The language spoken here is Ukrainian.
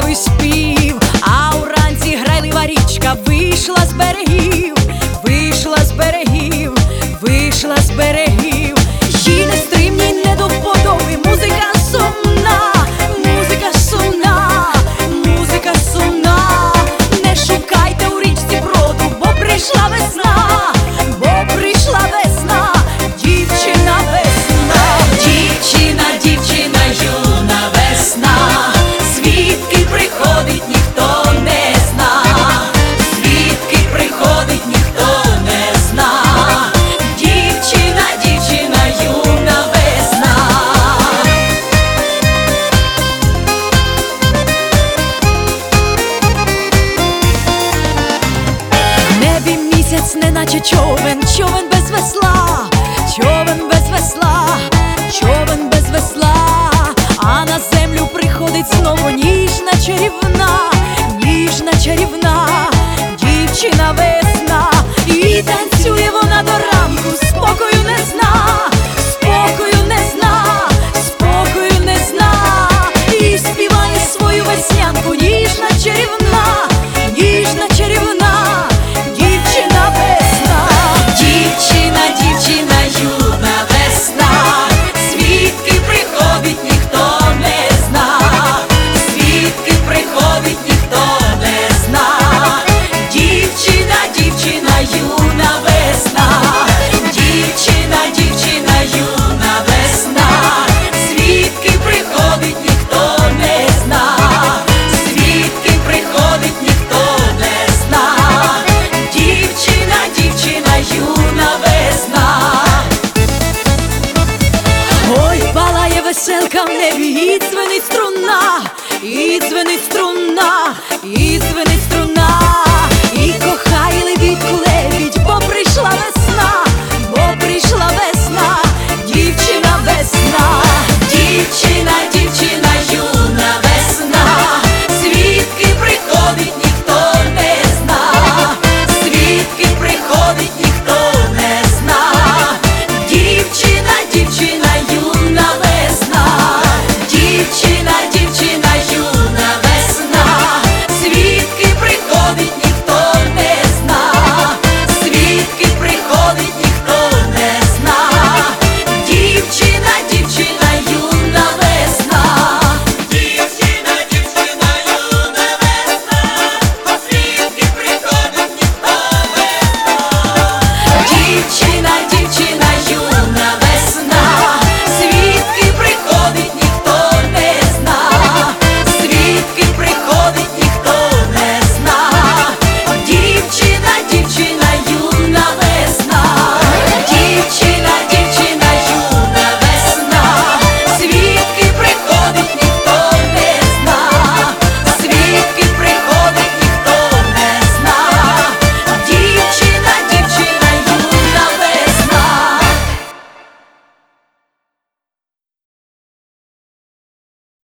і спів, а уранці грайлива річка вийшла з берегів, вийшла з берегів, вийшла з берегів. Їй нестримні, не до вподоби музика сумна, музика сумна, музика сумна. Не шукайте у річці броду, бо прийшла весна, бо прийшла весна, дівчина весна. Дівчина, дівчина, юна весна, звідки приходить, ніхто не зна, звідки приходить, ніхто не зна. Дівчина, дівчина, юна весна. В небі місяць, неначе човен, човен без весла, човен без весла, човен без весла. А на землю приходить знову ніжна чарівна, ніжна чарівна дівчина весна. І танцює вона до ранку, спокою не зна, спокою не зна, спокою не зна. І співає свою веснянку, ніжна чарівна, ніжна чарівна дівчина весна. Дівчина, дівчина, юна весна, звідки приходить, ніхто не зна, звідки приходить, ніхто не зна. Дівчина, дівчина, юна весна, дівчина, дівчина, юна весна, звідки приходить, ніхто не зна, звідки приходить, ніхто не зна. Дівчина, дівчина, юна весна. Ой, палає веселка в небі, і дзвенить струна, і дзвенить струна.